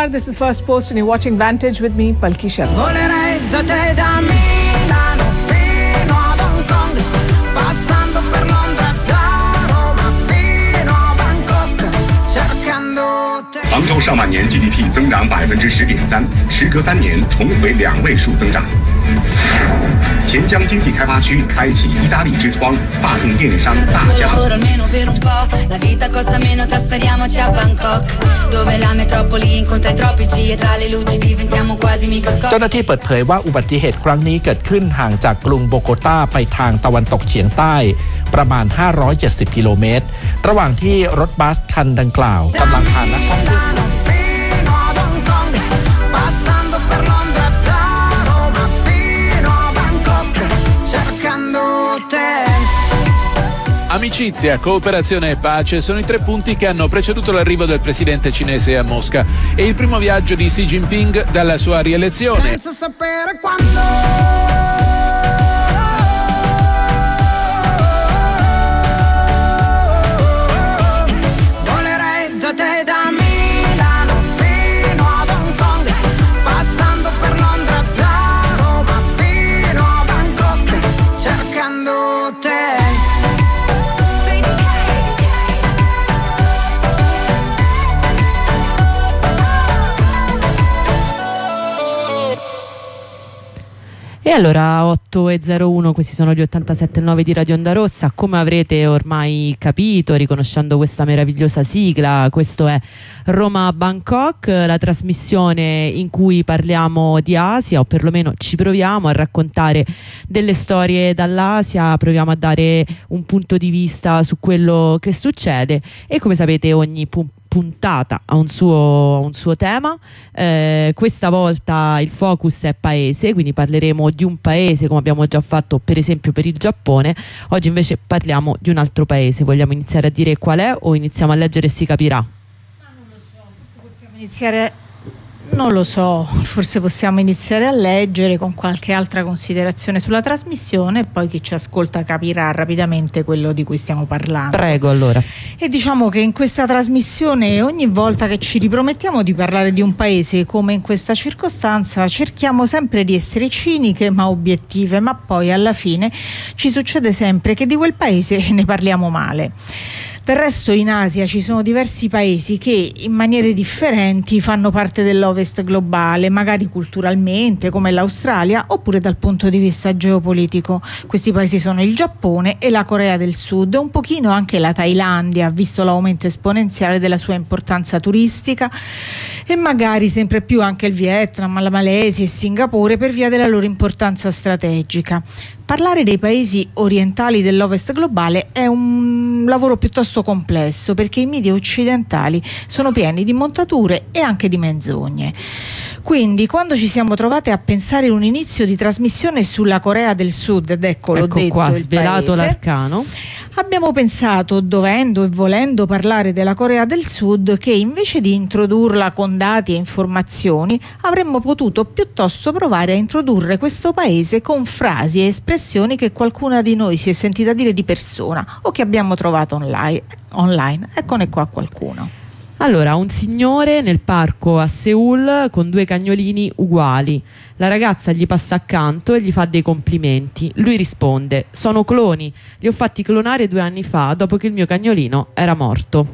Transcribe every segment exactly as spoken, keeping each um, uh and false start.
Namaskar, this is First Post and you're watching Vantage with me, Palki Sharma. Volerei da te da Milano fino ad Hong Kong, passando per Londra, da Roma fino a Bangkok, cercando te. 杭州上半年 G D P 增长百分之十点三，时隔三年重回两位数增长。钱江经济开发区开启意大利之窗，大众电商大家。 almeno per un po', la vita costa meno, trasferiamoci a Bangkok, dove la metropoli incontra i tropici e tra le luci diventiamo quasi microscopici. เจ้าหน้าที่เปิดเผยว่าอุบัติเหตุครั้งนี้เกิดขึ้นห่างจากกรุงโบโกตาไปทางตะวันตกเฉียงใต้ประมาณห้าร้อยเจ็ดสิบกิโลเมตรระหว่างที่รถบัสคันดังกล่าวกำลังพานักท่องเที่ยว Amicizia, cooperazione e pace sono i tre punti che hanno preceduto l'arrivo del presidente cinese a Mosca e il primo viaggio di Xi Jinping dalla sua rielezione. Senza sapere quando. E allora otto e zero uno, questi sono gli ottantasette virgola nove di Radio Onda Rossa. Come avrete ormai capito, riconoscendo questa meravigliosa sigla, questo è Roma Bangkok, la trasmissione in cui parliamo di Asia, o perlomeno ci proviamo a raccontare delle storie dall'Asia, proviamo a dare un punto di vista su quello che succede e, come sapete, ogni punto puntata a un suo, un suo tema. Eh, questa volta il focus è paese, quindi parleremo di un paese come abbiamo già fatto per esempio per il Giappone. Oggi invece parliamo di un altro paese. Vogliamo iniziare a dire qual è o iniziamo a leggere e si capirà? Ma non lo so, forse possiamo iniziare Non lo so, forse possiamo iniziare a leggere con qualche altra considerazione sulla trasmissione e poi chi ci ascolta capirà rapidamente quello di cui stiamo parlando. Prego, allora. E diciamo che in questa trasmissione, ogni volta che ci ripromettiamo di parlare di un paese come in questa circostanza, cerchiamo sempre di essere ciniche ma obiettive, ma poi alla fine ci succede sempre che di quel paese ne parliamo male. Del resto in Asia ci sono diversi paesi che in maniere differenti fanno parte dell'Ovest globale, magari culturalmente come l'Australia oppure dal punto di vista geopolitico. Questi paesi sono il Giappone e la Corea del Sud, un pochino anche la Thailandia, visto l'aumento esponenziale della sua importanza turistica, e magari sempre più anche il Vietnam, la Malesia e Singapore per via della loro importanza strategica. Parlare dei paesi orientali dell'Ovest globale è un lavoro piuttosto complesso perché i media occidentali sono pieni di montature e anche di menzogne. Quindi quando ci siamo trovate a pensare in un inizio di trasmissione sulla Corea del Sud, ed ecco, l'ho ecco detto, qua, il svelato paese, l'arcano, abbiamo pensato, dovendo e volendo parlare della Corea del Sud, che invece di introdurla con dati e informazioni avremmo potuto piuttosto provare a introdurre questo paese con frasi e espressioni che qualcuna di noi si è sentita dire di persona o che abbiamo trovato online. online. Eccone qua qualcuno. Allora, un signore nel parco a Seul con due cagnolini uguali. La ragazza gli passa accanto e gli fa dei complimenti. Lui risponde: sono cloni, li ho fatti clonare due anni fa dopo che il mio cagnolino era morto.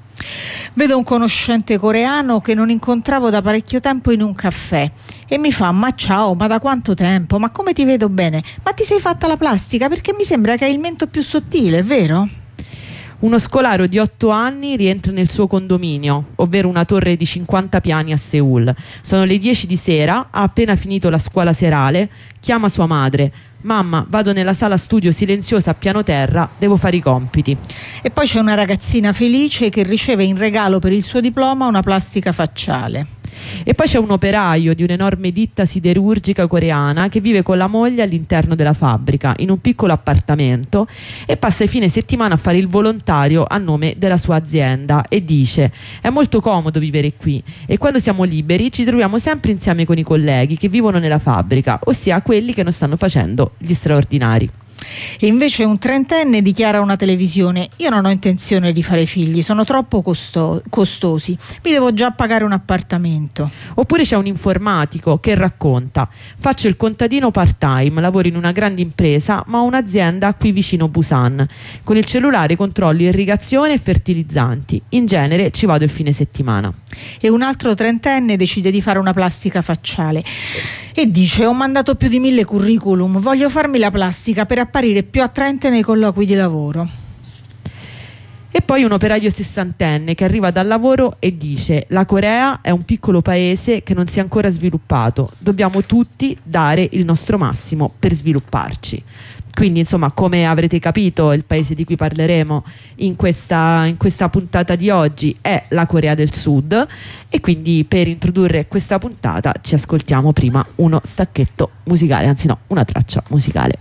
Vedo un conoscente coreano che non incontravo da parecchio tempo in un caffè e mi fa: ma ciao, ma da quanto tempo, ma come ti vedo bene, ma ti sei fatta la plastica? Perché mi sembra che hai il mento più sottile, vero? Uno scolaro di otto anni rientra nel suo condominio, ovvero una torre di cinquanta piani a Seul. Sono le dieci di sera, ha appena finito la scuola serale, chiama sua madre: mamma, vado nella sala studio silenziosa a piano terra, devo fare i compiti. E poi c'è una ragazzina felice che riceve in regalo per il suo diploma una plastica facciale. E poi c'è un operaio di un'enorme ditta siderurgica coreana che vive con la moglie all'interno della fabbrica, in un piccolo appartamento, e passa i fine settimana a fare il volontario a nome della sua azienda e dice: è molto comodo vivere qui e quando siamo liberi ci troviamo sempre insieme con i colleghi che vivono nella fabbrica, ossia quelli che non stanno facendo gli straordinari. E invece un trentenne dichiara a una televisione: io non ho intenzione di fare figli, sono troppo costo- costosi, mi devo già pagare un appartamento. Oppure c'è un informatico che racconta: faccio il contadino part time, lavoro in una grande impresa ma ho un'azienda qui vicino Busan, con il cellulare controllo irrigazione e fertilizzanti, in genere ci vado il fine settimana. E un altro trentenne decide di fare una plastica facciale e dice: ho mandato più di mille curriculum, voglio farmi la plastica per apparire più attraente nei colloqui di lavoro. E poi un operaio sessantenne che arriva dal lavoro e dice: la Corea è un piccolo paese che non si è ancora sviluppato, dobbiamo tutti dare il nostro massimo per svilupparci. Quindi insomma, come avrete capito, il paese di cui parleremo in questa, in questa puntata di oggi è la Corea del Sud, e quindi per introdurre questa puntata ci ascoltiamo prima uno stacchetto musicale, anzi no, una traccia musicale.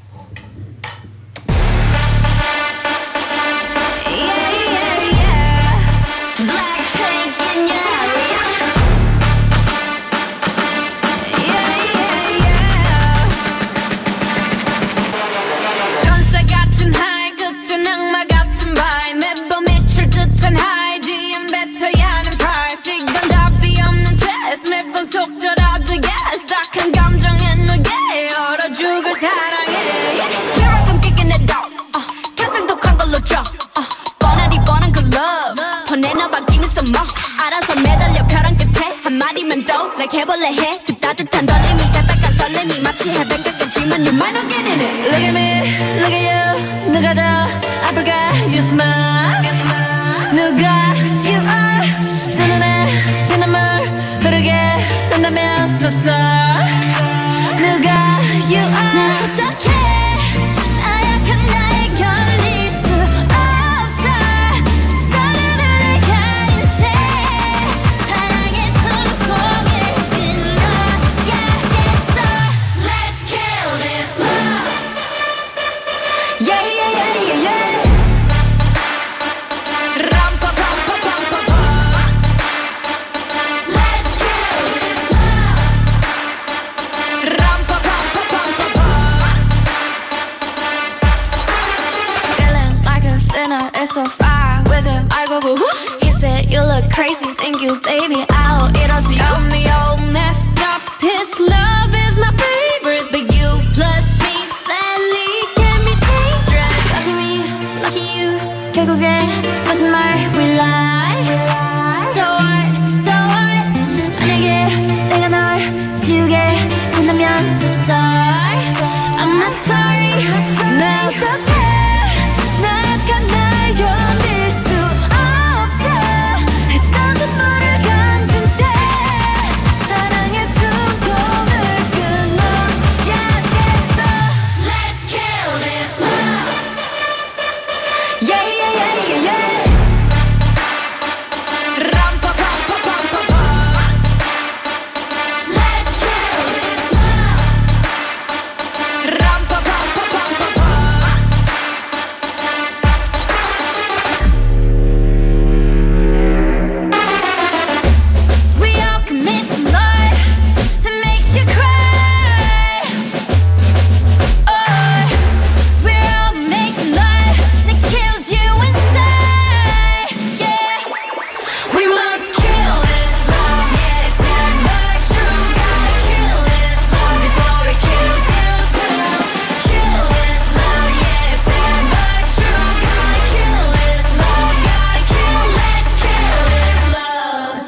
Like 해볼래 해 그 따뜻한 떨림이 새빨간 설렘이 마치 해변가까지만 You might not get in it. Look at me, look at you. 누가 더 아플까? You smile. 누가 you are. 내 눈에 내 눈물 흐르게 된다면 so sorry. 누가 you are. 난 어떡해 나약한 나에 견딜 수 없어. 사랑을 가진 채 사랑의 손톱에 Yeah, yeah, yeah, yeah, yeah. Ram pa pa pa pa pa pa. Let's kill this love. Ram pa pa pa pa pa pa. Feeling like a sinner, it's so far with him. I go boo. He said you look crazy, thank you, baby. I'll eat us. I'm the old messed up. His love is my favorite, but you plus me sadly. 결국엔 무슨 말 we lie. So what, so what. 만약에 내가 널 지우게 된다면 so sorry. I'm not sorry. 나 어떡해 나약한 날 견딜 수 없어. 했던 눈물을 감춘 채 사랑의 숨통을 끊어야겠어. Let's kill this love. Yeah, yeah, yeah, yeah, yeah. Ram pa pa pa pa pa pa. Let's kill this love. Ram pa pa pa pa pa pa. We all commit to love that makes you cry. Oh, we're all making love that kills you inside. Yeah, we must kill this love. Yeah, it's sad but true. Gotta kill this love before it kills you too. Kill this love. Yeah, it's sad but true. Gotta kill this love. Gotta kill. Let's kill this love.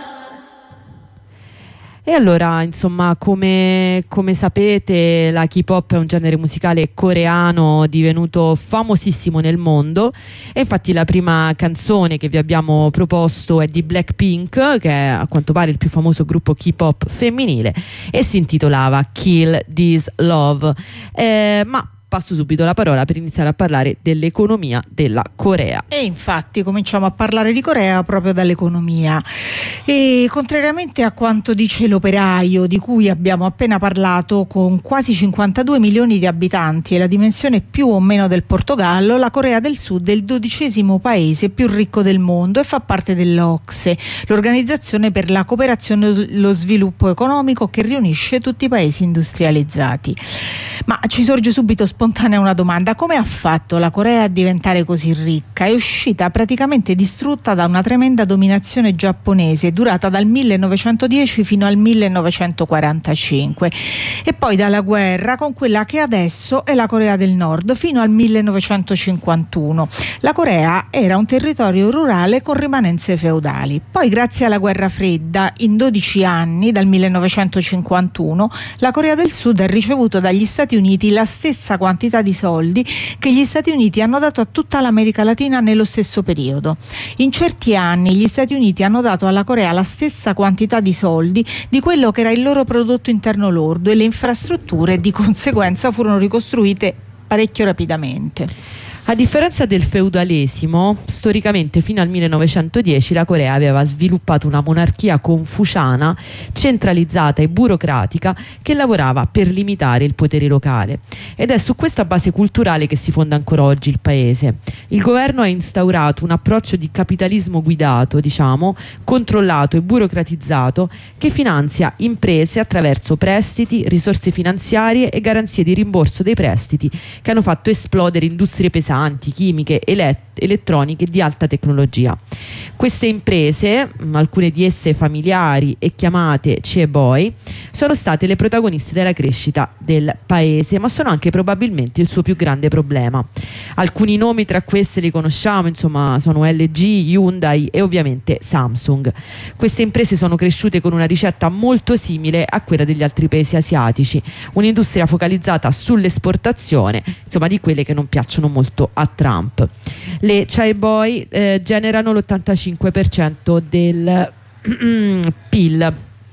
E allora, insomma, come, come sapete, la K-pop è un genere musicale coreano divenuto famosissimo nel mondo, e infatti la prima canzone che vi abbiamo proposto è di Blackpink, che è a quanto pare il più famoso gruppo K-pop femminile, e si intitolava Kill This Love. Eh, ma passo subito la parola per iniziare a parlare dell'economia della Corea. E infatti cominciamo a parlare di Corea proprio dall'economia. E contrariamente a quanto dice l'operaio di cui abbiamo appena parlato, con quasi cinquantadue milioni di abitanti e la dimensione più o meno del Portogallo, la Corea del Sud è il dodicesimo paese più ricco del mondo e fa parte dell'O C S E, l'Organizzazione per la Cooperazione e lo Sviluppo Economico, che riunisce tutti i paesi industrializzati. Ma ci sorge subito spontanea una domanda: come ha fatto la Corea a diventare così ricca? È uscita praticamente distrutta da una tremenda dominazione giapponese durata dal millenovecentodieci fino al millenovecentoquarantacinque e poi dalla guerra con quella che adesso è la Corea del Nord fino al millenovecentocinquantuno. La Corea era un territorio rurale con rimanenze feudali. Poi, grazie alla guerra fredda, in dodici anni, dal millenovecentocinquantuno, la Corea del Sud ha ricevuto dagli Stati Uniti la stessa quantità di soldi che gli Stati Uniti hanno dato a tutta l'America Latina nello stesso periodo. In certi anni gli Stati Uniti hanno dato alla Corea la stessa quantità di soldi di quello che era il loro prodotto interno lordo, e le infrastrutture di conseguenza furono ricostruite parecchio rapidamente. A differenza del feudalesimo, storicamente fino al millenovecentodieci la Corea aveva sviluppato una monarchia confuciana, centralizzata e burocratica, che lavorava per limitare il potere locale. Ed è su questa base culturale che si fonda ancora oggi il paese. Il governo ha instaurato un approccio di capitalismo guidato, diciamo, controllato e burocratizzato, che finanzia imprese attraverso prestiti, risorse finanziarie e garanzie di rimborso dei prestiti, che hanno fatto esplodere industrie pesanti, chimiche, elett- elettroniche di alta tecnologia. Queste imprese, alcune di esse familiari e chiamate chaeboy, sono state le protagoniste della crescita del paese, ma sono anche probabilmente il suo più grande problema. Alcuni nomi tra queste li conosciamo, insomma, sono L G, Hyundai e ovviamente Samsung. Queste imprese sono cresciute con una ricetta molto simile a quella degli altri paesi asiatici, un'industria focalizzata sull'esportazione, insomma, di quelle che non piacciono molto a Trump. Le chaeboy eh, generano l'ottantacinque per cento del P I L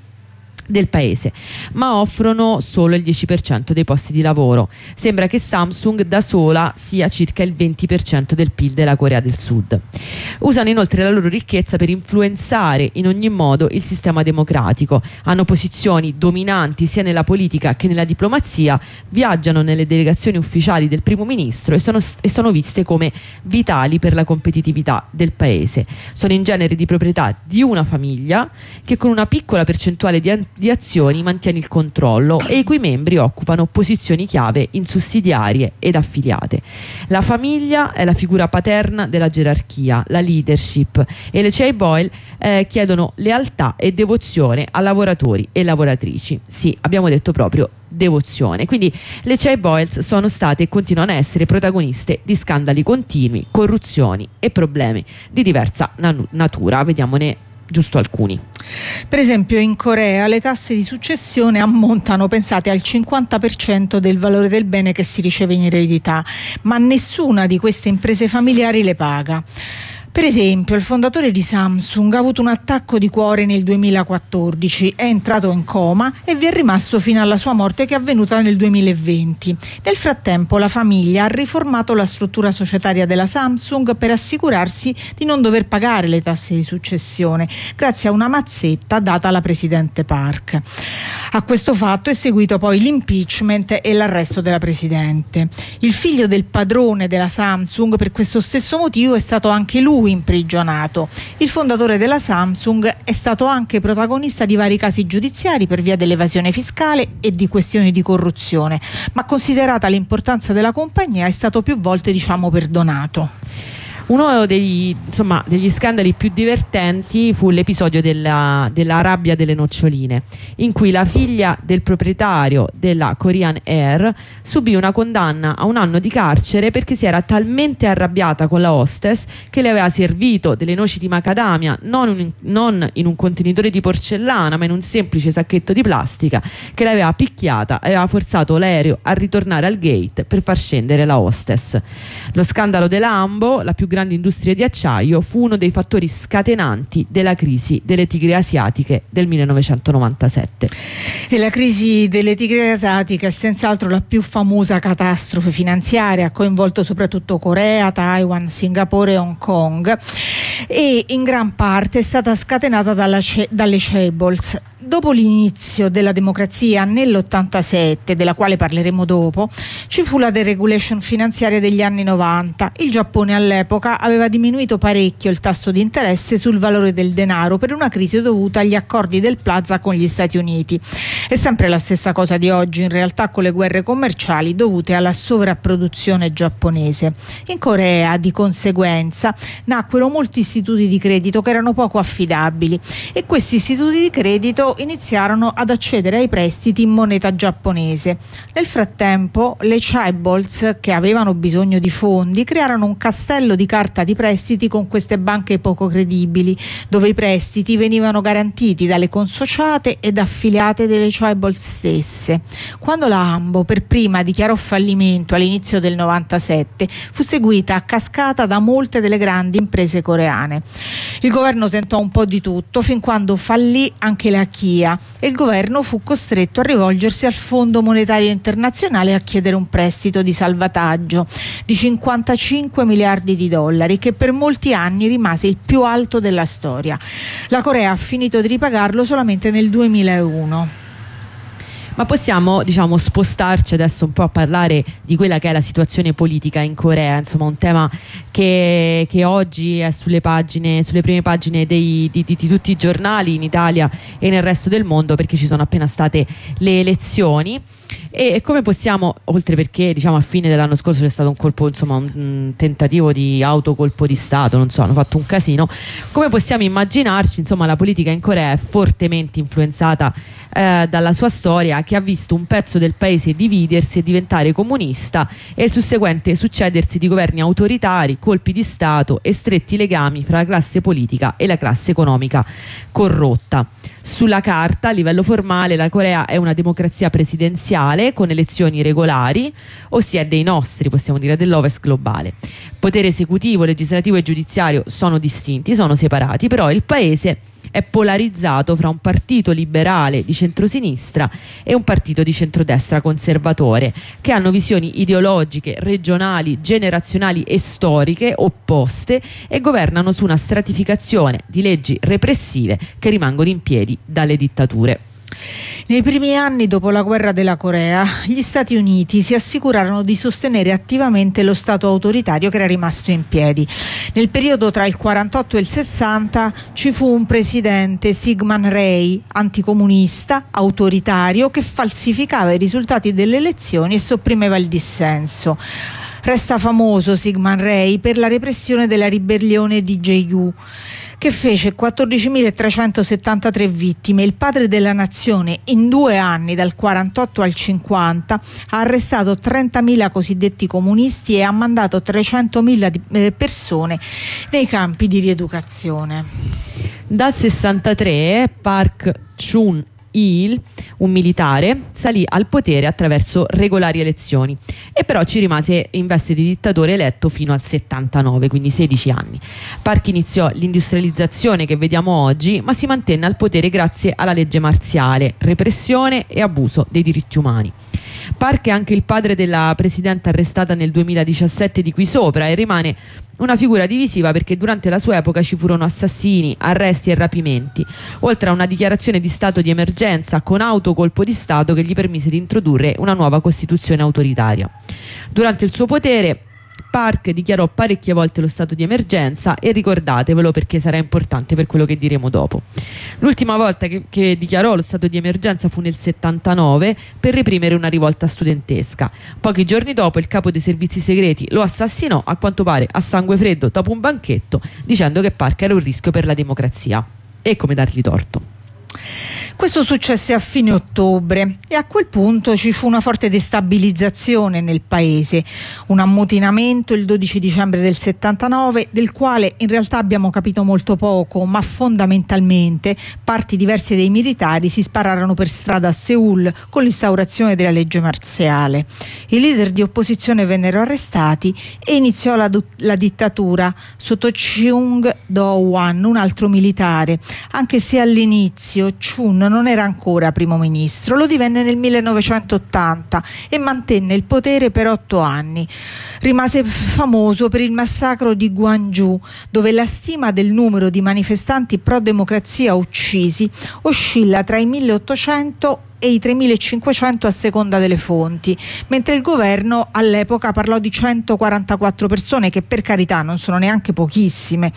del paese, ma offrono solo il dieci per cento dei posti di lavoro. Sembra che Samsung da sola sia circa il venti per cento del P I L della Corea del Sud. Usano inoltre la loro ricchezza per influenzare in ogni modo il sistema democratico, hanno posizioni dominanti sia nella politica che nella diplomazia, viaggiano nelle delegazioni ufficiali del primo ministro e sono, e sono viste come vitali per la competitività del paese. Sono in genere di proprietà di una famiglia che con una piccola percentuale di di azioni mantiene il controllo e i cui membri occupano posizioni chiave in sussidiarie ed affiliate. La famiglia è la figura paterna della gerarchia, la leadership, e le chaeboy eh, chiedono lealtà e devozione a lavoratori e lavoratrici. Sì, abbiamo detto proprio devozione. Quindi le chaeboys sono state e continuano a essere protagoniste di scandali continui, corruzioni e problemi di diversa nan- natura. Vediamone giusto alcuni. Per esempio, in Corea le tasse di successione ammontano, pensate, al cinquanta per cento del valore del bene che si riceve in eredità, ma nessuna di queste imprese familiari le paga. Per esempio, il fondatore di Samsung ha avuto un attacco di cuore nel duemilaquattordici, è entrato in coma e vi è rimasto fino alla sua morte, che è avvenuta nel duemilaventi. Nel frattempo la famiglia ha riformato la struttura societaria della Samsung per assicurarsi di non dover pagare le tasse di successione, grazie a una mazzetta data alla presidente Park. A questo fatto è seguito poi l'impeachment e l'arresto della presidente. Il figlio del padrone della Samsung, per questo stesso motivo, è stato anche lui imprigionato. Il fondatore della Samsung è stato anche protagonista di vari casi giudiziari per via dell'evasione fiscale e di questioni di corruzione, ma considerata l'importanza della compagnia è stato più volte, diciamo, perdonato. Uno degli, insomma, degli scandali più divertenti fu l'episodio della, della rabbia delle noccioline, in cui la figlia del proprietario della Korean Air subì una condanna a un anno di carcere perché si era talmente arrabbiata con la hostess che le aveva servito delle noci di macadamia non in, non in un contenitore di porcellana ma in un semplice sacchetto di plastica, che l'aveva picchiata e aveva forzato l'aereo a ritornare al gate per far scendere la hostess. Lo scandalo della Ambo, la più grande industria di acciaio, fu uno dei fattori scatenanti della crisi delle tigri asiatiche del millenovecentonovantasette. E la crisi delle tigri asiatiche è senz'altro la più famosa catastrofe finanziaria, ha coinvolto soprattutto Corea, Taiwan, Singapore e Hong Kong, e in gran parte è stata scatenata dalla ce- dalle chaebols. dopo l'inizio della democrazia nell'ottantasette, della quale parleremo dopo, ci fu la deregulation finanziaria degli anni novanta. Il Giappone all'epoca aveva diminuito parecchio il tasso di interesse sul valore del denaro per una crisi dovuta agli accordi del Plaza con gli Stati Uniti. È sempre la stessa cosa di oggi, in realtà, con le guerre commerciali dovute alla sovrapproduzione giapponese. In Corea, di conseguenza, nacquero molti istituti di credito che erano poco affidabili e questi istituti di credito iniziarono ad accedere ai prestiti in moneta giapponese. Nel frattempo, le chaebols, che avevano bisogno di fondi, crearono un castello di carta di prestiti con queste banche poco credibili, dove i prestiti venivano garantiti dalle consociate ed affiliate delle chaebols stesse. Quando la Ambo per prima dichiarò fallimento all'inizio del novantasette, fu seguita a cascata da molte delle grandi imprese coreane. Il governo tentò un po' di tutto fin quando fallì anche la Kia e il governo fu costretto a rivolgersi al Fondo Monetario Internazionale a chiedere un prestito di salvataggio di cinquantacinque miliardi di dollari, che per molti anni rimase il più alto della storia. La Corea ha finito di ripagarlo solamente nel duemilauno. Ma possiamo, diciamo, spostarci adesso un po' a parlare di quella che è la situazione politica in Corea, insomma un tema che, che oggi è sulle pagine, sulle prime pagine dei, di, di, di tutti i giornali in Italia e nel resto del mondo, perché ci sono appena state le elezioni. E come possiamo, oltre perché diciamo a fine dell'anno scorso c'è stato un colpo, insomma un, un tentativo di autocolpo di Stato, non so, hanno fatto un casino, come possiamo immaginarci, insomma la politica in Corea è fortemente influenzata eh, dalla sua storia, che ha visto un pezzo del paese dividersi e diventare comunista e il susseguente succedersi di governi autoritari, colpi di Stato e stretti legami fra la classe politica e la classe economica corrotta. Sulla carta, a livello formale, la Corea è una democrazia presidenziale con elezioni regolari, ossia dei nostri, possiamo dire, dell'Ovest globale. Potere esecutivo, legislativo e giudiziario sono distinti, sono separati, però il paese è polarizzato fra un partito liberale di centrosinistra e un partito di centrodestra conservatore, che hanno visioni ideologiche, regionali, generazionali e storiche opposte e governano su una stratificazione di leggi repressive che rimangono in piedi dalle dittature. Nei primi anni dopo la guerra della Corea, gli Stati Uniti si assicurarono di sostenere attivamente lo Stato autoritario che era rimasto in piedi. Nel periodo tra il quarantotto e il sessanta ci fu un presidente, Syngman Rhee, anticomunista, autoritario, che falsificava i risultati delle elezioni e sopprimeva il dissenso. Resta famoso Syngman Rhee per la repressione della ribellione di Daegu, che fece quattordicimilatrecentosettantatré vittime. Il padre della nazione, in due anni, dal quarantotto al cinquanta, ha arrestato trentamila cosiddetti comunisti e ha mandato trecentomila persone nei campi di rieducazione. Dal sessantatré Park Chung Il, un militare, salì al potere attraverso regolari elezioni e però ci rimase in veste di dittatore eletto fino al settantanove, quindi sedici anni. Park iniziò l'industrializzazione che vediamo oggi, ma si mantenne al potere grazie alla legge marziale, repressione e abuso dei diritti umani. Park è anche il padre della presidente arrestata nel duemiladiciassette di qui sopra e rimane una figura divisiva perché durante la sua epoca ci furono assassini, arresti e rapimenti, oltre a una dichiarazione di stato di emergenza con autocolpo di Stato che gli permise di introdurre una nuova costituzione autoritaria. Durante il suo potere Park dichiarò parecchie volte lo stato di emergenza e ricordatevelo perché sarà importante per quello che diremo dopo. L'ultima volta che, che dichiarò lo stato di emergenza fu nel settantanove per reprimere una rivolta studentesca. Pochi giorni dopo il capo dei servizi segreti lo assassinò, a quanto pare a sangue freddo dopo un banchetto, dicendo che Park era un rischio per la democrazia. E come dargli torto. Questo successe a fine ottobre e a quel punto ci fu una forte destabilizzazione nel paese, un ammutinamento il dodici dicembre del settantanove del quale in realtà abbiamo capito molto poco, ma fondamentalmente parti diverse dei militari si spararono per strada a Seul con l'instaurazione della legge marziale. I leader di opposizione vennero arrestati e iniziò la, la dittatura sotto Chung Do-hwan, un altro militare, anche se all'inizio Chun non era ancora primo ministro, lo divenne nel millenovecentottanta e mantenne il potere per otto anni. Rimase famoso per il massacro di Gwangju, dove la stima del numero di manifestanti pro-democrazia uccisi oscilla tra i milleottocento e i tremilacinquecento a seconda delle fonti, mentre il governo all'epoca parlò di centoquarantaquattro persone, che per carità non sono neanche pochissime.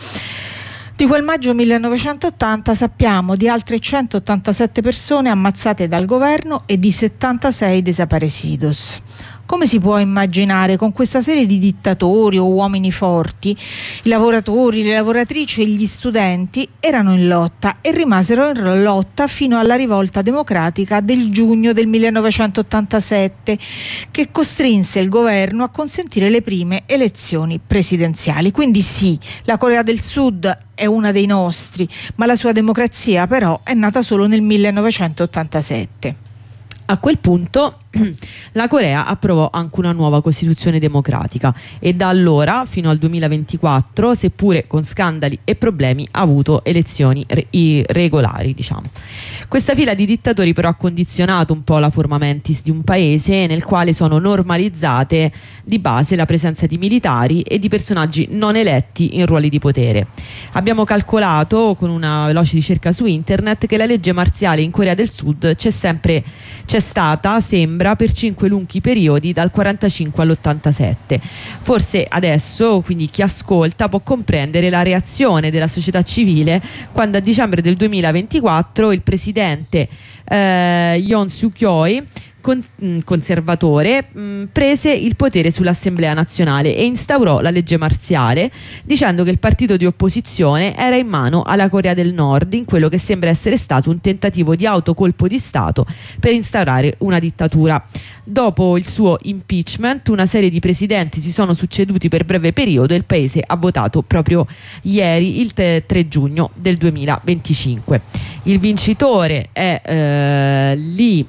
Di quel maggio millenovecentottanta sappiamo di altre centottantasette persone ammazzate dal governo e di settantasei desaparecidos. Come si può immaginare, con questa serie di dittatori o uomini forti, i lavoratori, le lavoratrici e gli studenti erano in lotta e rimasero in lotta fino alla rivolta democratica del giugno del millenovecentottantasette, che costrinse il governo a consentire le prime elezioni presidenziali. Quindi sì, la Corea del Sud è una dei nostri, ma la sua democrazia però è nata solo nel millenovecentottantasette. A quel punto la Corea approvò anche una nuova Costituzione democratica e da allora fino al duemilaventiquattro, seppure con scandali e problemi, ha avuto elezioni re- regolari, diciamo. Questa fila di dittatori però ha condizionato un po' la forma mentis di un paese nel quale sono normalizzate di base la presenza di militari e di personaggi non eletti in ruoli di potere. Abbiamo calcolato con una veloce ricerca su internet che la legge marziale in Corea del Sud c'è sempre c'è stata, sembra, per cinque lunghi periodi dal quarantacinque all'ottantasette. Forse adesso, quindi chi ascolta, può comprendere la reazione della società civile quando a dicembre del duemilaventiquattro il presidente eh, Yoon Suk-yeol, Con, mh, conservatore, mh, prese il potere sull'Assemblea nazionale e instaurò la legge marziale, dicendo che il partito di opposizione era in mano alla Corea del Nord in quello che sembra essere stato un tentativo di autocolpo di Stato per instaurare una dittatura. Dopo il suo impeachment, una serie di presidenti si sono succeduti per breve periodo e il paese ha votato proprio ieri, il tre giugno del duemilaventicinque. Il vincitore è eh, Lee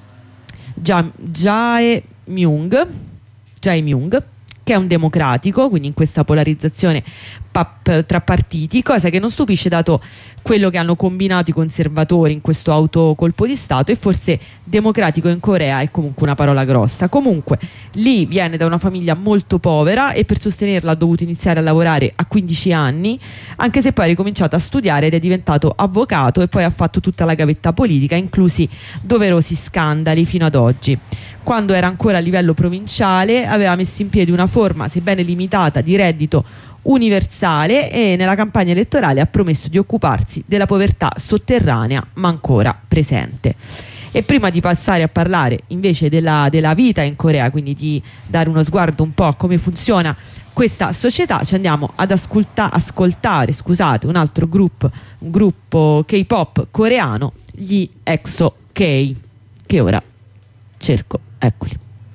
Jae-myung, Jae-myung, che è un democratico, quindi in questa polarizzazione pap- tra partiti, cosa che non stupisce dato quello che hanno combinato i conservatori in questo autocolpo di Stato, e forse democratico in Corea è comunque una parola grossa. Comunque Lee viene da una famiglia molto povera e per sostenerla ha dovuto iniziare a lavorare a quindici anni, anche se poi ha ricominciato a studiare ed è diventato avvocato e poi ha fatto tutta la gavetta politica, inclusi doverosi scandali fino ad oggi. Quando era ancora a livello provinciale aveva messo in piedi una forma, sebbene limitata, di reddito universale e nella campagna elettorale ha promesso di occuparsi della povertà sotterranea ma ancora presente. E prima di passare a parlare invece della, della vita in Corea, quindi di dare uno sguardo un po' a come funziona questa società, ci andiamo ad ascolta, ascoltare scusate, un altro gruppo, un gruppo K-pop coreano, gli EXO-K, che ora cerco, eccoli.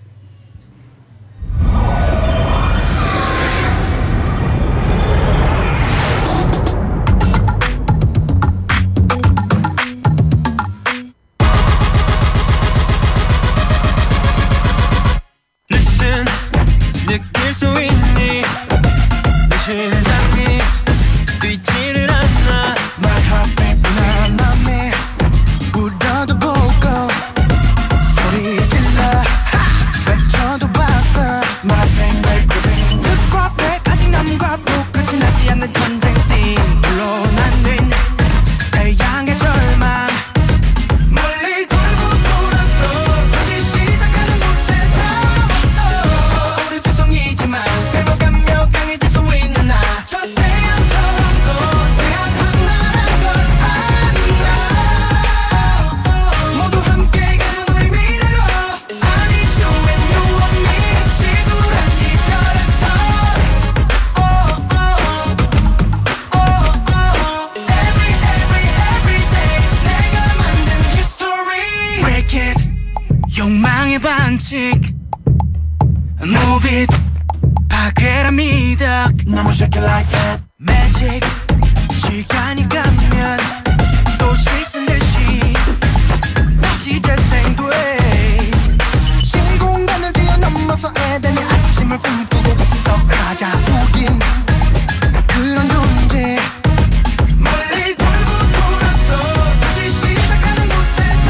Listen, 느낄 수 있니? 내 심장이 뛰지를 않아. My heartbeat 난 맘에 울어도 보고 소리 질러 외쳐도 봤어. My pain, my craving. 흙과 배 아직 남과 북 끝이 나지 않는 전쟁 scene. 물러나는 태양의 절망. 멀리 돌고 돌아서 다시 시작하는 곳에 다 왔어. 우리 투성이지만 회복하며 강해질 수 있는 나. 저 태양처럼 거대한 하나란 걸 아는 나. 모두 함께 가는 우리 미래로. I need you and you want me. 지구란 이별에서 oh, oh, oh, oh. Every, every, every day 내가 만든 history. Break it 욕망의 반칙. Move it 파괴라 미덕. 너무 shake it like that. Magic 시간이 가면 또 씻은 듯이 다시 재생돼. 시공간을 뛰어넘어서 에덴의 아침을 꿈꾸고 있어. 가자 우린 그런 존재. 멀리 돌고 돌아서 다시 시작하는 곳에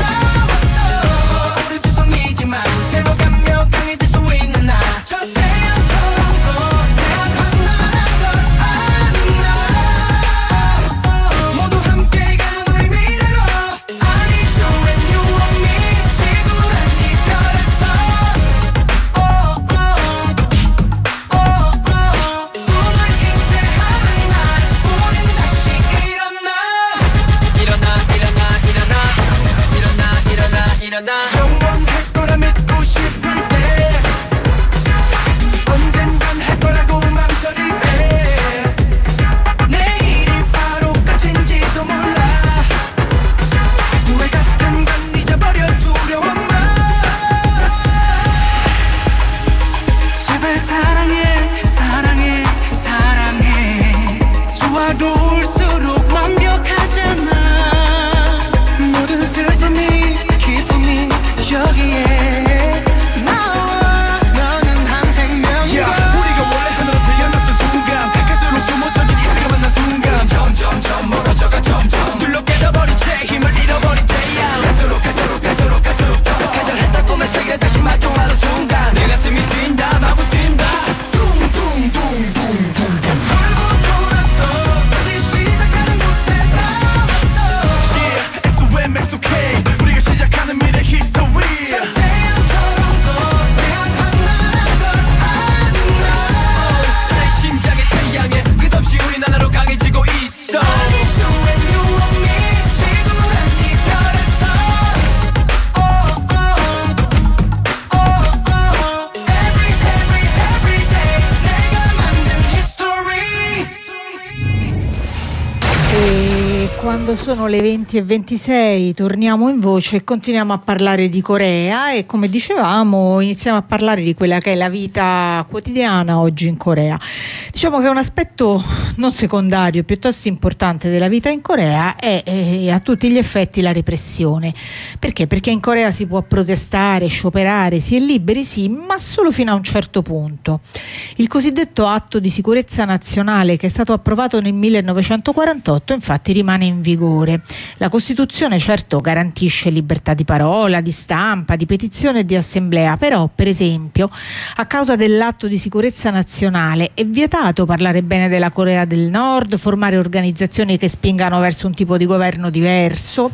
quando sono le venti e ventisei torniamo in voce e continuiamo a parlare di Corea e, come dicevamo, iniziamo a parlare di quella che è la vita quotidiana oggi in Corea. Diciamo che un aspetto non secondario, piuttosto importante della vita in Corea è, è a tutti gli effetti la repressione. Perché? Perché in Corea si può protestare, scioperare, si è liberi sì, ma solo fino a un certo punto. Il cosiddetto atto di sicurezza nazionale, che è stato approvato nel millenovecentoquarantotto, infatti rimane in vigore. La Costituzione certo garantisce libertà di parola, di stampa, di petizione e di assemblea, però per esempio a causa dell'atto di sicurezza nazionale è vietato parlare bene della Corea del Nord, formare organizzazioni che spingano verso un tipo di governo diverso,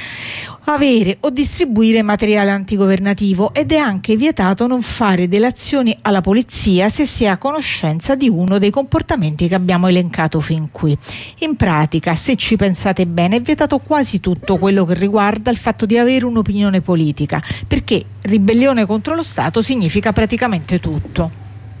avere o distribuire materiale antigovernativo, ed è anche vietato non fare delazioni alla polizia se si è a conoscenza di uno dei comportamenti che abbiamo elencato fin qui. In pratica, se ci pensate bene, è vietato quasi tutto quello che riguarda il fatto di avere un'opinione politica, perché ribellione contro lo Stato significa praticamente tutto.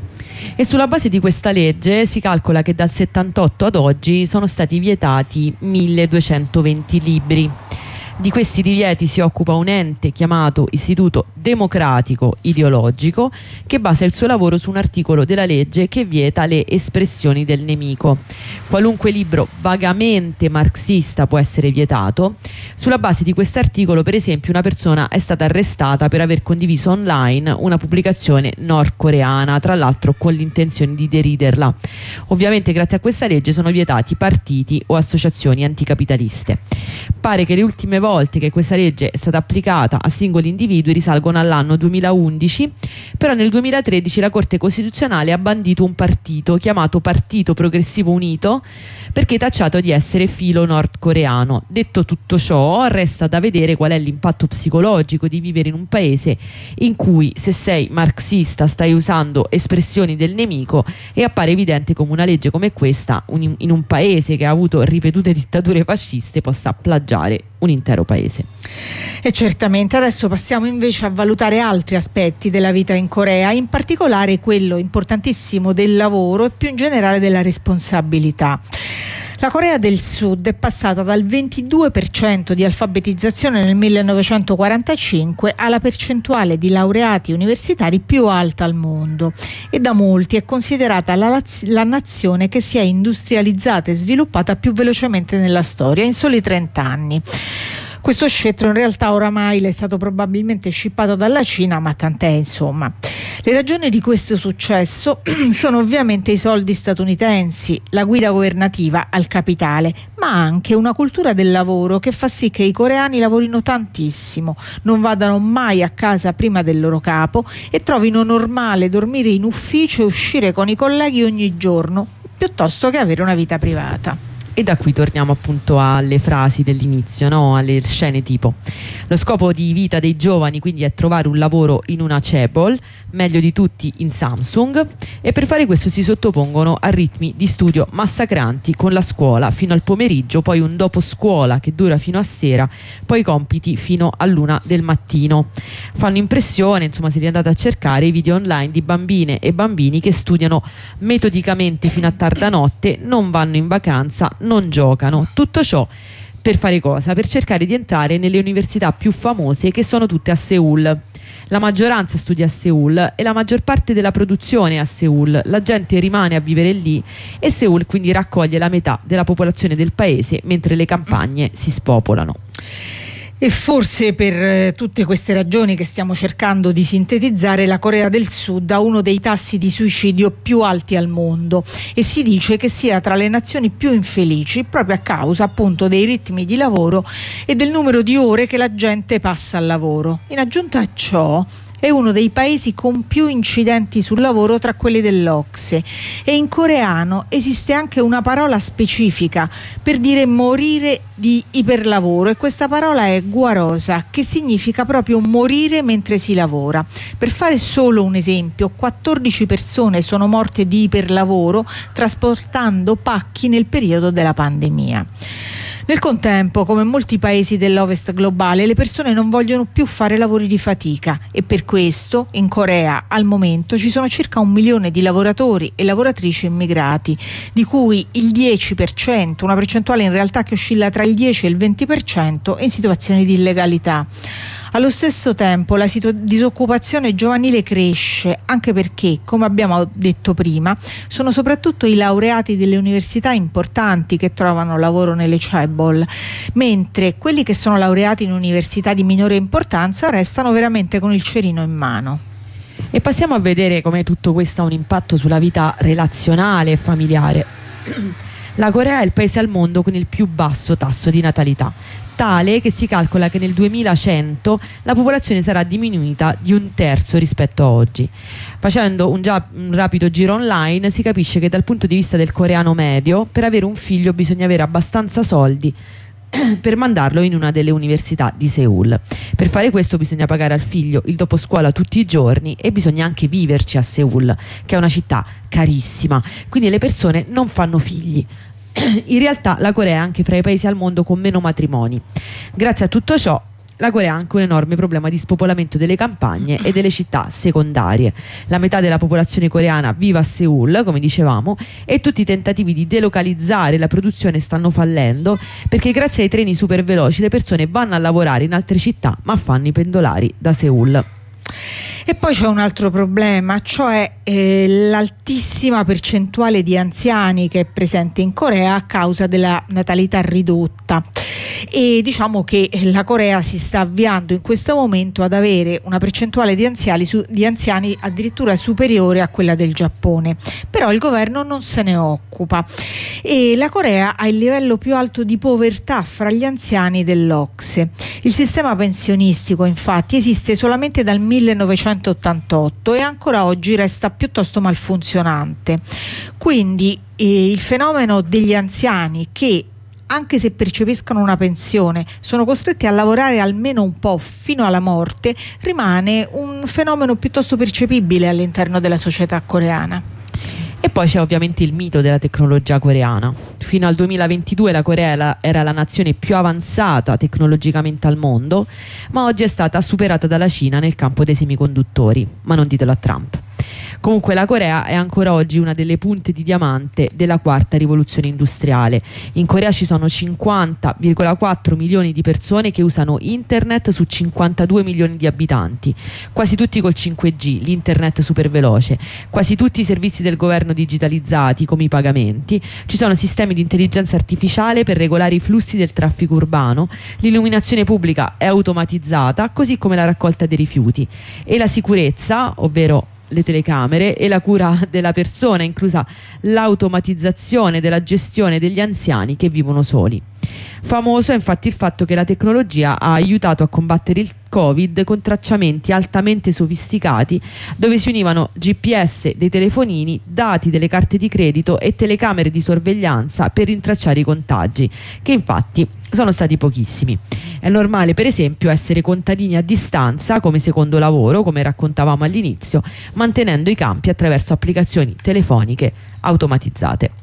E sulla base di questa legge si calcola che dal settantotto ad oggi sono stati vietati milleduecentoventi libri. Di questi divieti si occupa un ente chiamato Istituto Democratico Ideologico, che basa il suo lavoro su un articolo della legge che vieta le espressioni del nemico. Qualunque libro vagamente marxista può essere vietato. Sulla base di questo articolo, per esempio, una persona è stata arrestata per aver condiviso online una pubblicazione nordcoreana, tra l'altro con l'intenzione di deriderla. Ovviamente grazie a questa legge sono vietati partiti o associazioni anticapitaliste. Pare che le ultime volte che questa legge è stata applicata a singoli individui risalgono all'anno duemilaundici, però nel duemilatredici la Corte Costituzionale ha bandito un partito chiamato Partito Progressivo Unito perché tacciato di essere filo nordcoreano. Detto tutto ciò, resta da vedere qual è l'impatto psicologico di vivere in un paese in cui, se sei marxista, stai usando espressioni del nemico, e appare evidente come una legge come questa, un, in un paese che ha avuto ripetute dittature fasciste, possa plagiare un intero paese. E certamente adesso passiamo invece a valutare altri aspetti della vita in Corea, in particolare quello importantissimo del lavoro e più in generale della responsabilità. La Corea del Sud è passata dal ventidue per cento di alfabetizzazione nel millenovecentoquarantacinque alla percentuale di laureati universitari più alta al mondo, e da molti è considerata la, la nazione che si è industrializzata e sviluppata più velocemente nella storia, in soli trenta anni. Questo scettro in realtà oramai le è stato probabilmente scippato dalla Cina, ma tant'è, insomma. Le ragioni di questo successo sono ovviamente i soldi statunitensi, la guida governativa al capitale, ma anche una cultura del lavoro che fa sì che i coreani lavorino tantissimo, non vadano mai a casa prima del loro capo e trovino normale dormire in ufficio e uscire con i colleghi ogni giorno, piuttosto che avere una vita privata. E da qui torniamo appunto alle frasi dell'inizio, no? Alle scene tipo: lo scopo di vita dei giovani quindi è trovare un lavoro in una chaebol, meglio di tutti in Samsung, e per fare questo si sottopongono a ritmi di studio massacranti, con la scuola fino al pomeriggio, poi un dopo scuola che dura fino a sera, poi compiti fino all'una del mattino. Fanno impressione, insomma, se li andate a cercare, i video online di bambine e bambini che studiano metodicamente fino a tarda notte, non vanno in vacanza, non giocano. Tutto ciò per fare cosa? Per cercare di entrare nelle università più famose, che sono tutte a Seul. La maggioranza studia a Seul e la maggior parte della produzione è a Seul. La gente rimane a vivere lì e Seul quindi raccoglie la metà della popolazione del paese, mentre le campagne si spopolano. E forse per eh, tutte queste ragioni che stiamo cercando di sintetizzare, la Corea del Sud ha uno dei tassi di suicidio più alti al mondo e si dice che sia tra le nazioni più infelici proprio a causa appunto dei ritmi di lavoro e del numero di ore che la gente passa al lavoro. In aggiunta a ciò, è uno dei paesi con più incidenti sul lavoro tra quelli dell'Ocse, e in coreano esiste anche una parola specifica per dire morire di iperlavoro, e questa parola è guarosa, che significa proprio morire mentre si lavora. Per fare solo un esempio, quattordici persone sono morte di iperlavoro trasportando pacchi nel periodo della pandemia. Nel contempo, come molti paesi dell'Ovest globale, le persone non vogliono più fare lavori di fatica e per questo in Corea al momento ci sono circa un milione di lavoratori e lavoratrici immigrati, di cui il dieci per cento, una percentuale in realtà che oscilla tra il dieci e il venti per cento, in situazioni di illegalità. Allo stesso tempo la situ- disoccupazione giovanile cresce, anche perché, come abbiamo detto prima, sono soprattutto i laureati delle università importanti che trovano lavoro nelle chaebol, mentre quelli che sono laureati in università di minore importanza restano veramente con il cerino in mano. E passiamo a vedere come tutto questo ha un impatto sulla vita relazionale e familiare. La Corea è il paese al mondo con il più basso tasso di natalità, tale che si calcola che nel duemilacento la popolazione sarà diminuita di un terzo rispetto a oggi. Facendo un, già, un rapido giro online si capisce che dal punto di vista del coreano medio, per avere un figlio bisogna avere abbastanza soldi per mandarlo in una delle università di Seul. Per fare questo bisogna pagare al figlio il doposcuola tutti i giorni e bisogna anche viverci a Seul, che è una città carissima, quindi le persone non fanno figli. In realtà la Corea è anche fra i paesi al mondo con meno matrimoni. Grazie a tutto ciò la Corea ha anche un enorme problema di spopolamento delle campagne e delle città secondarie. La metà della popolazione coreana vive a Seul, come dicevamo, e tutti i tentativi di delocalizzare la produzione stanno fallendo perché grazie ai treni super veloci le persone vanno a lavorare in altre città ma fanno i pendolari da Seul. E poi c'è un altro problema, cioè eh, l'altissima percentuale di anziani che è presente in Corea a causa della natalità ridotta. E diciamo che la Corea si sta avviando in questo momento ad avere una percentuale di anziani, su, di anziani addirittura superiore a quella del Giappone, però il governo non se ne occupa e la Corea ha il livello più alto di povertà fra gli anziani dell'Ocse. Il sistema pensionistico infatti esiste solamente dal millenovecentottantotto e ancora oggi resta piuttosto malfunzionante, quindi eh, il fenomeno degli anziani che anche se percepiscono una pensione, sono costretti a lavorare almeno un po' fino alla morte, rimane un fenomeno piuttosto percepibile all'interno della società coreana. E poi c'è ovviamente il mito della tecnologia coreana. Fino al duemilaventidue la Corea era la nazione più avanzata tecnologicamente al mondo, ma oggi è stata superata dalla Cina nel campo dei semiconduttori, ma non ditelo a Trump. Comunque la Corea è ancora oggi una delle punte di diamante della quarta rivoluzione industriale. In Corea ci sono cinquanta virgola quattro milioni di persone che usano internet su cinquantadue milioni di abitanti, quasi tutti col cinque G, l'internet super veloce, quasi tutti i servizi del governo digitalizzati come i pagamenti, ci sono sistemi di intelligenza artificiale per regolare i flussi del traffico urbano, l'illuminazione pubblica è automatizzata, così come la raccolta dei rifiuti e la sicurezza, ovvero le telecamere e la cura della persona, inclusa l'automatizzazione della gestione degli anziani che vivono soli. Famoso è infatti il fatto che la tecnologia ha aiutato a combattere il Covid con tracciamenti altamente sofisticati dove si univano G P S dei telefonini, dati delle carte di credito e telecamere di sorveglianza per rintracciare i contagi, che infatti sono stati pochissimi. È normale per esempio essere contadini a distanza come secondo lavoro, come raccontavamo all'inizio, mantenendo i campi attraverso applicazioni telefoniche automatizzate.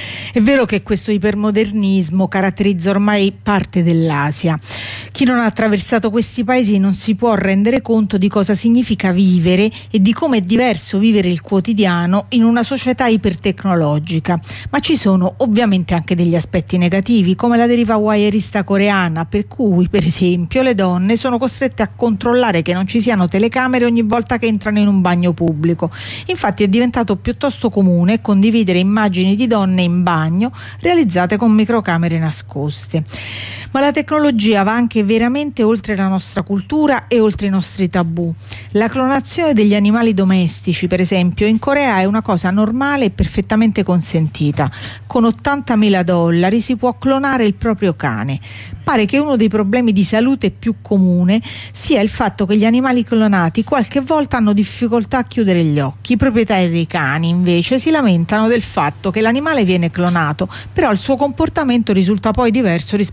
È vero che questo ipermodernismo caratterizza ormai parte dell'Asia. Chi non ha attraversato questi paesi non si può rendere conto di cosa significa vivere e di come è diverso vivere il quotidiano in una società ipertecnologica. Ma ci sono ovviamente anche degli aspetti negativi, come la deriva wireista coreana, per cui per esempio le donne sono costrette a controllare che non ci siano telecamere ogni volta che entrano in un bagno pubblico. Infatti è diventato piuttosto comune condividere immagini di donne in bagno realizzate con microcamere nascoste. Ma la tecnologia va anche veramente oltre la nostra cultura e oltre i nostri tabù. La clonazione degli animali domestici, per esempio, in Corea è una cosa normale e perfettamente consentita. Con ottantamila dollari si può clonare il proprio cane. Pare che uno dei problemi di salute più comune sia il fatto che gli animali clonati qualche volta hanno difficoltà a chiudere gli occhi. I proprietari dei cani invece si lamentano del fatto che l'animale viene clonato, però il suo comportamento risulta poi diverso rispetto a quello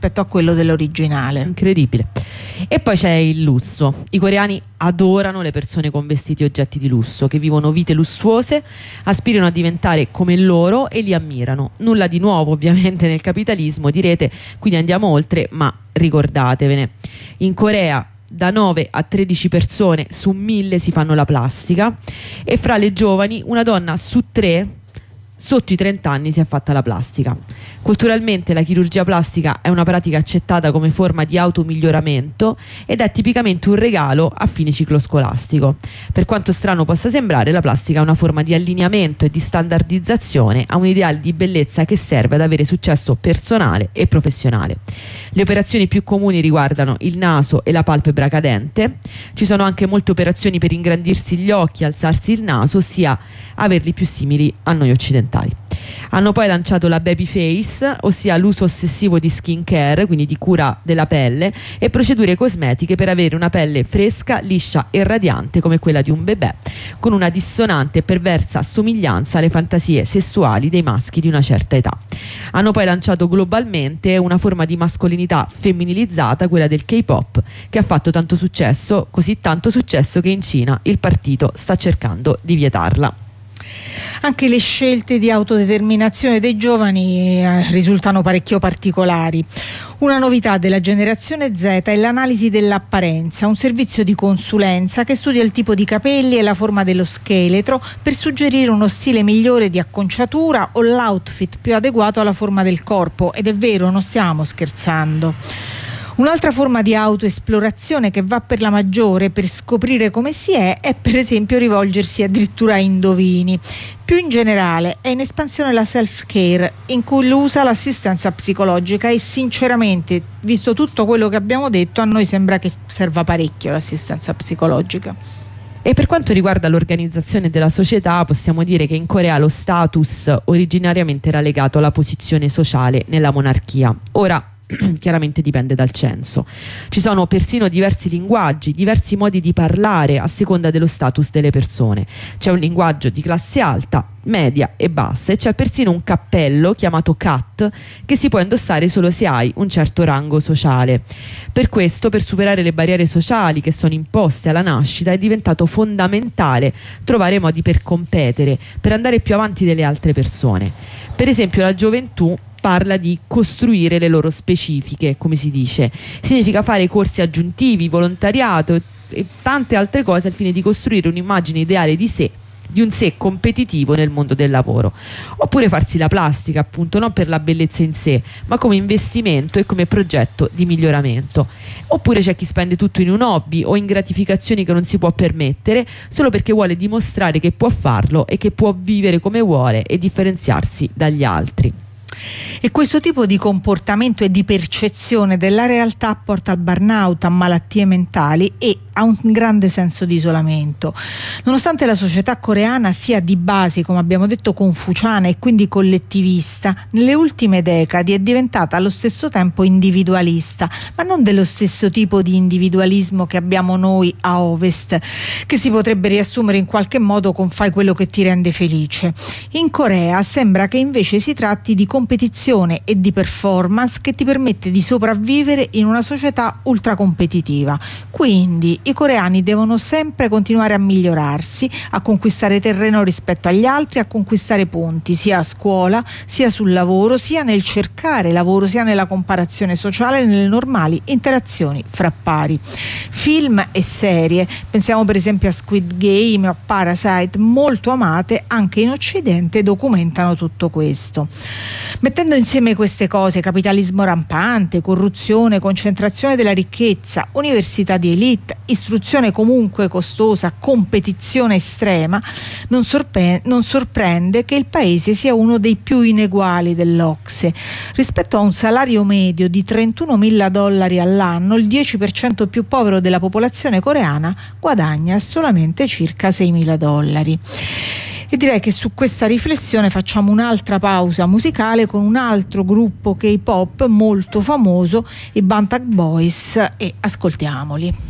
quello dell'originale. Incredibile. E poi c'è il lusso. I coreani adorano le persone con vestiti e oggetti di lusso, che vivono vite lussuose, aspirano a diventare come loro e li ammirano. Nulla di nuovo ovviamente nel capitalismo, direte, quindi andiamo oltre, ma ricordatevene. In Corea da nove a tredici persone su mille si fanno la plastica, e fra le giovani una donna su tre sotto i trenta anni si è fatta la plastica. Culturalmente la chirurgia plastica è una pratica accettata come forma di automiglioramento ed è tipicamente un regalo a fine ciclo scolastico. Per quanto strano possa sembrare, la plastica è una forma di allineamento e di standardizzazione a un ideale di bellezza che serve ad avere successo personale e professionale. Le operazioni più comuni riguardano il naso e la palpebra cadente. Ci sono anche molte operazioni per ingrandirsi gli occhi, alzarsi il naso, ossia averli più simili a noi occidentali. Hanno poi lanciato la baby face, ossia l'uso ossessivo di skin care, quindi di cura della pelle, e procedure cosmetiche per avere una pelle fresca, liscia e radiante come quella di un bebè, con una dissonante e perversa somiglianza alle fantasie sessuali dei maschi di una certa età. Hanno poi lanciato globalmente una forma di mascolinità femminilizzata, quella del K-pop, che ha fatto tanto successo, così tanto successo che in Cina il partito sta cercando di vietarla. Anche le scelte di autodeterminazione dei giovani eh, risultano parecchio particolari. Una novità della generazione Z è l'analisi dell'apparenza, un servizio di consulenza che studia il tipo di capelli e la forma dello scheletro per suggerire uno stile migliore di acconciatura o l'outfit più adeguato alla forma del corpo. Ed è vero, non stiamo scherzando. Un'altra forma di autoesplorazione che va per la maggiore per scoprire come si è è per esempio rivolgersi addirittura a indovini. Più in generale è in espansione la self-care, in cui usa l'assistenza psicologica, e sinceramente, visto tutto quello che abbiamo detto, a noi sembra che serva parecchio l'assistenza psicologica. E per quanto riguarda l'organizzazione della società, possiamo dire che in Corea lo status originariamente era legato alla posizione sociale nella monarchia. Ora chiaramente dipende dal censo. Ci sono persino diversi linguaggi, diversi modi di parlare a seconda dello status delle persone. C'è un linguaggio di classe alta, media e bassa, e c'è persino un cappello chiamato kat che si può indossare solo se hai un certo rango sociale. Per questo, per superare le barriere sociali che sono imposte alla nascita, è diventato fondamentale trovare modi per competere, per andare più avanti delle altre persone. Per esempio la gioventù parla di costruire le loro specifiche, come si dice. Significa fare corsi aggiuntivi, volontariato e, e tante altre cose al fine di costruire un'immagine ideale di sé, di un sé competitivo nel mondo del lavoro. Oppure farsi la plastica, appunto, non per la bellezza in sé, ma come investimento e come progetto di miglioramento. Oppure c'è chi spende tutto in un hobby o in gratificazioni che non si può permettere solo perché vuole dimostrare che può farlo e che può vivere come vuole e differenziarsi dagli altri. E questo tipo di comportamento e di percezione della realtà porta al burnout, a malattie mentali e a un grande senso di isolamento. Nonostante la società coreana sia di base, come abbiamo detto, confuciana e quindi collettivista, nelle ultime decadi è diventata allo stesso tempo individualista, ma non dello stesso tipo di individualismo che abbiamo noi a Ovest, che si potrebbe riassumere in qualche modo con fai quello che ti rende felice. In Corea sembra che invece si tratti di competizione e di performance che ti permette di sopravvivere in una società ultracompetitiva. Quindi i coreani devono sempre continuare a migliorarsi, a conquistare terreno rispetto agli altri, a conquistare punti sia a scuola, sia sul lavoro, sia nel cercare lavoro, sia nella comparazione sociale, nelle normali interazioni fra pari. Film e serie, pensiamo per esempio a Squid Game o a Parasite, molto amate anche in Occidente, documentano tutto questo. Mettendo insieme queste cose, capitalismo rampante, corruzione, concentrazione della ricchezza, università di elite, istruzione comunque costosa, competizione estrema, non, sorpre- non sorprende che il paese sia uno dei più ineguali dell'Ocse. Rispetto a un salario medio di trentunomila dollari all'anno, il dieci per cento più povero della popolazione coreana guadagna solamente circa seimila dollari. E direi che su questa riflessione facciamo un'altra pausa musicale con un altro gruppo K-pop molto famoso, i Bangtan Boys, e ascoltiamoli.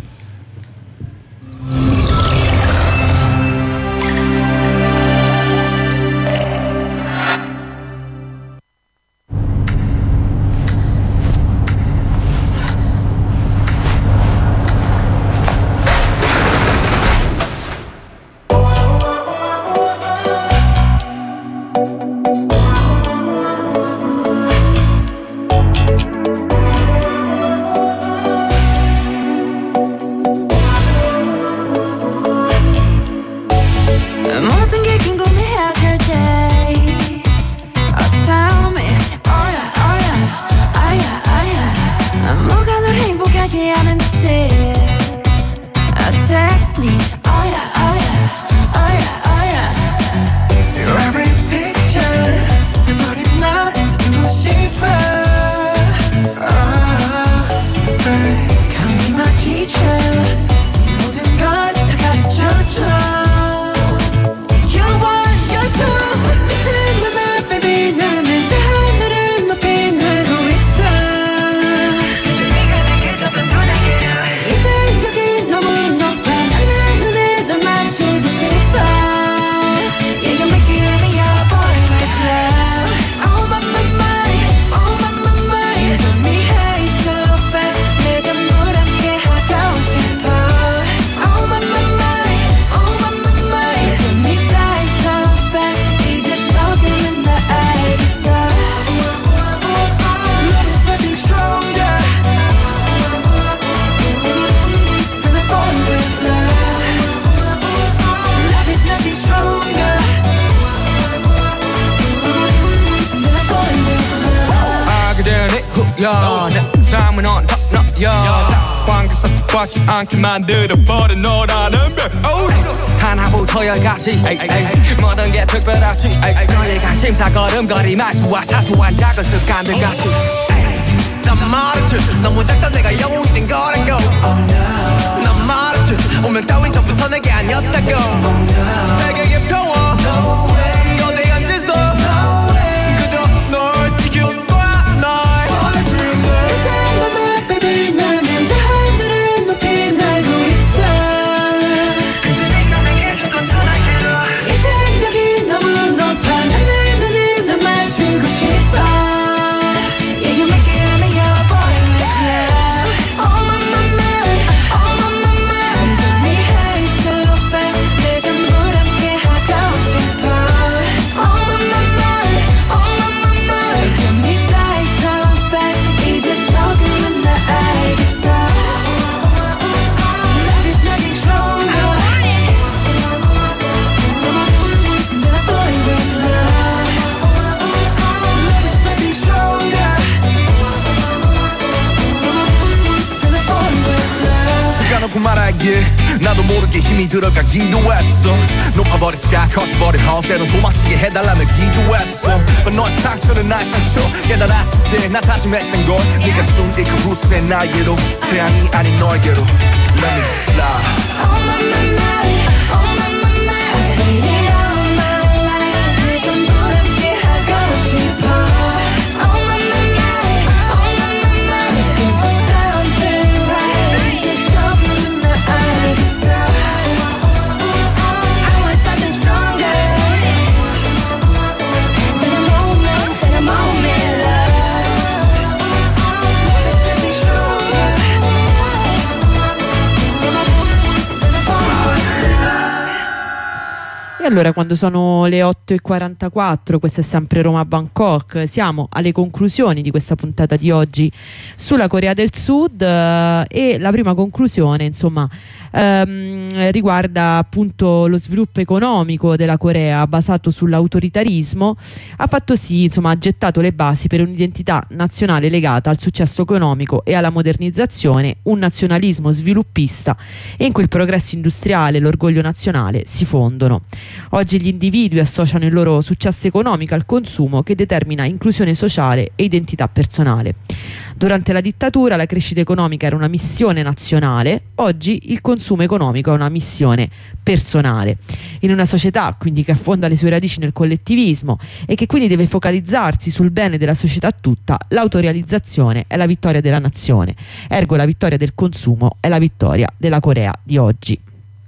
야, 내 삶은 on top notch 관계사 습관치 않게 만들어버린 너라는 배 하나부터 열까지 모든 게 특별하지 너의 관심사 걸음걸이 말투와 사소한 작은 습관들 같이 난 말했지 너무 작다 내가 영웅이 된 거라고 난 말했지 운명 따윈 전부터 내게 아니었다고 세계의 평화 너네 앉아서 그저 널 지킬 거야 날 Baby 나는 저 하늘을 높이 날고 있어 그저 네가 내게 준 건 더 날개로 이제 여기 너무 높아 하늘 눈을 널 맞추고 싶어 Yeah you make it I'm your boy with love Oh my my my Oh my my my Get me high so fast 내 전부 함께 하고 싶어 Oh my my my Oh my my my Get me fly so fast 이제 조금은 나 알겠어 Love is nothing stronger Than a boy with love Love is nothing stronger Than a boy with love 시간놓고 말하길 나도 모르게 힘이 들어가기도 했어 높아버린 sky 커져버린 헛 때론 도망치게 해달라며 기도했어 But 너의 상처는 나의 상처 깨달았을 때 나 다짐했던 건 네가 준 이 그 후세 나에게로 태양이 아닌 너에게로 Let me fly Oh my my my Oh my my my I need it all my life 내 전부 함께 하고 싶어 Oh my my my Oh my my my Looking for something right 이제 조금은 나 알겠어 I want something stronger Than a moment, than a moment love Love is nothing stronger E allora, quando sono le otto e quarantaquattro, questo è sempre Roma Bangkok, siamo alle conclusioni di questa puntata di oggi sulla Corea del Sud, eh, e la prima conclusione, insomma, ehm, riguarda appunto lo sviluppo economico della Corea basato sull'autoritarismo. Ha fatto sì, insomma, ha gettato le basi per un'identità nazionale legata al successo economico e alla modernizzazione, un nazionalismo sviluppista e in cui il progresso industriale e l'orgoglio nazionale si fondono. Oggi gli individui associano il loro successo economico al consumo, che determina inclusione sociale e identità personale. Durante la dittatura la crescita economica era una missione nazionale, oggi il consumo economico è una missione personale. In una società quindi che affonda le sue radici nel collettivismo e che quindi deve focalizzarsi sul bene della società tutta, l'autorealizzazione è la vittoria della nazione, ergo la vittoria del consumo è la vittoria della Corea di oggi.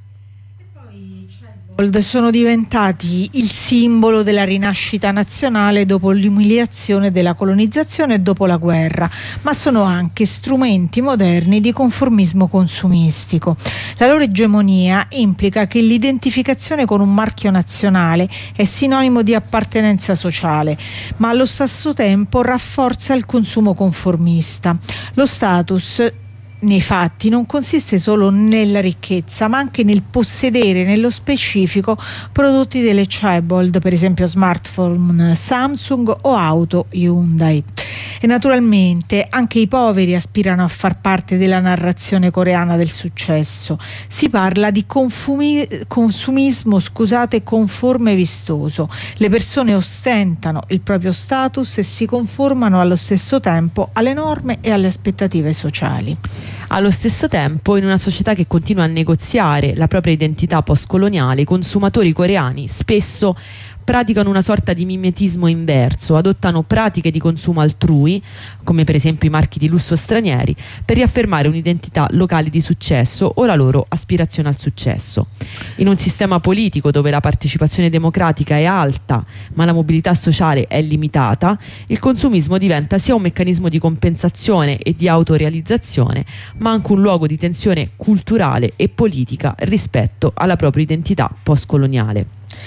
Sono diventati il simbolo della rinascita nazionale dopo l'umiliazione della colonizzazione e dopo la guerra, ma sono anche strumenti moderni di conformismo consumistico. La loro egemonia implica che l'identificazione con un marchio nazionale è sinonimo di appartenenza sociale, ma allo stesso tempo rafforza il consumo conformista. Lo status nei fatti non consiste solo nella ricchezza, ma anche nel possedere nello specifico prodotti delle Chaebold, per esempio smartphone Samsung o auto Hyundai. E naturalmente anche i poveri aspirano a far parte della narrazione coreana del successo. Si parla di confumi- consumismo, scusate, conforme vistoso. Le persone ostentano il proprio status e si conformano allo stesso tempo alle norme e alle aspettative sociali. Allo stesso tempo, in una società che continua a negoziare la propria identità postcoloniale, i consumatori coreani spesso praticano una sorta di mimetismo inverso, adottano pratiche di consumo altrui, come per esempio i marchi di lusso stranieri, per riaffermare un'identità locale di successo o la loro aspirazione al successo. In un sistema politico dove la partecipazione democratica è alta, ma la mobilità sociale è limitata, il consumismo diventa sia un meccanismo di compensazione e di autorealizzazione, ma anche un luogo di tensione culturale e politica rispetto alla propria identità postcoloniale.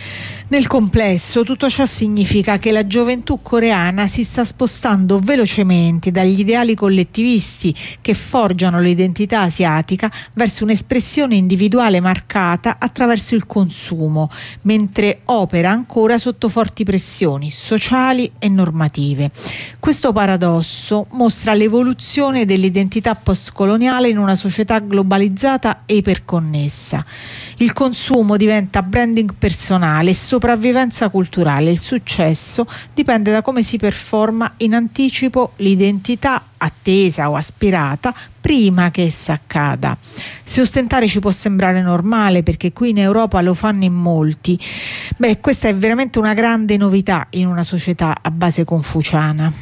Nel complesso tutto ciò significa che la gioventù coreana si sta spostando velocemente dagli ideali collettivisti che forgiano l'identità asiatica verso un'espressione individuale marcata attraverso il consumo, mentre opera ancora sotto forti pressioni sociali e normative. Questo paradosso mostra l'evoluzione dell'identità postcoloniale in una società globalizzata e iperconnessa. Il consumo diventa branding personale e sopravvivenza culturale. Il successo dipende da come si performa in anticipo l'identità attesa o aspirata prima che essa accada. Se ostentare ci può sembrare normale perché qui in Europa lo fanno in molti, beh, questa è veramente una grande novità in una società a base confuciana.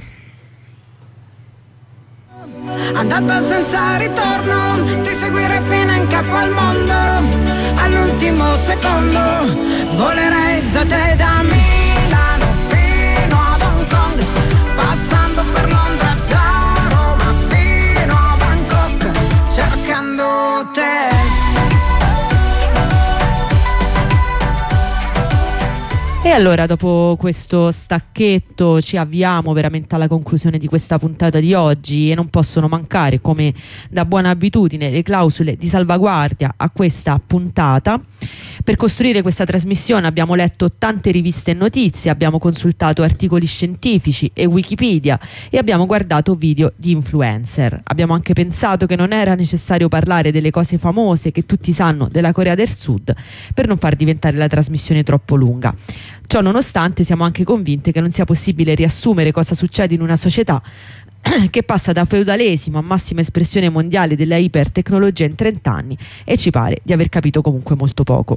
Andata senza ritorno, ti seguirei fino in capo al mondo. All'ultimo secondo volerei da te, da Milano fino ad Hong Kong, passando per Londra, da Roma fino a Bangkok, cercando te. E allora, dopo questo stacchetto, ci avviamo veramente alla conclusione di questa puntata di oggi, e non possono mancare, come da buona abitudine, le clausole di salvaguardia a questa puntata. Per costruire questa trasmissione abbiamo letto tante riviste e notizie, abbiamo consultato articoli scientifici e Wikipedia e abbiamo guardato video di influencer. Abbiamo anche pensato che non era necessario parlare delle cose famose che tutti sanno della Corea del Sud per non far diventare la trasmissione troppo lunga. Ciò nonostante, siamo anche convinte che non sia possibile riassumere cosa succede in una società che passa da feudalesimo a massima espressione mondiale della ipertecnologia in trenta anni, e ci pare di aver capito comunque molto poco.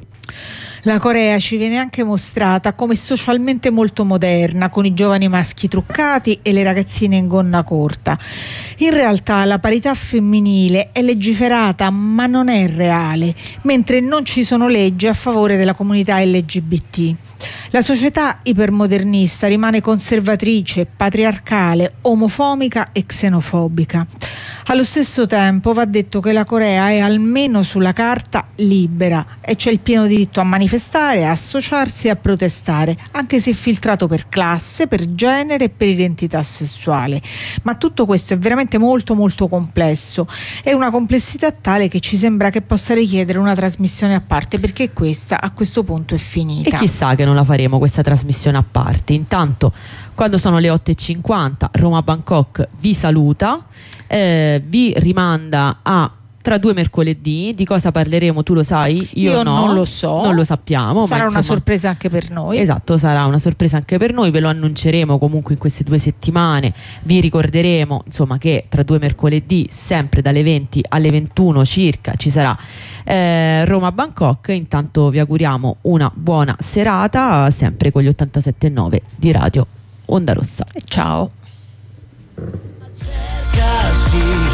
La Corea ci viene anche mostrata come socialmente molto moderna, con i giovani maschi truccati e le ragazzine in gonna corta. In realtà la parità femminile è legiferata ma non è reale, mentre non ci sono leggi a favore della comunità L G B T. La società ipermodernista rimane conservatrice, patriarcale, omofobica e xenofobica. Allo stesso tempo va detto che la Corea è almeno sulla carta libera e c'è il pieno diritto a manifestare, a associarsi e a protestare, anche se filtrato per classe, per genere e per identità sessuale. Ma tutto questo è veramente molto molto complesso, è una complessità tale che ci sembra che possa richiedere una trasmissione a parte, perché questa a questo punto è finita. E chissà che non la faremo questa trasmissione a parte. Intanto, quando sono le otto e cinquanta, Roma Bangkok vi saluta, eh, vi rimanda a tra due mercoledì. Di cosa parleremo, tu lo sai? Io, Io no, non lo so, non lo sappiamo. Sarà ma una insomma, sorpresa anche per noi. Esatto, sarà una sorpresa anche per noi, ve lo annunceremo comunque in queste due settimane. Vi ricorderemo insomma che tra due mercoledì, sempre dalle venti alle ventuno circa, ci sarà eh, Roma Bangkok. Intanto vi auguriamo una buona serata, sempre con gli ottantasette e nove di Radio Onda Rossa. Ciao. Sì.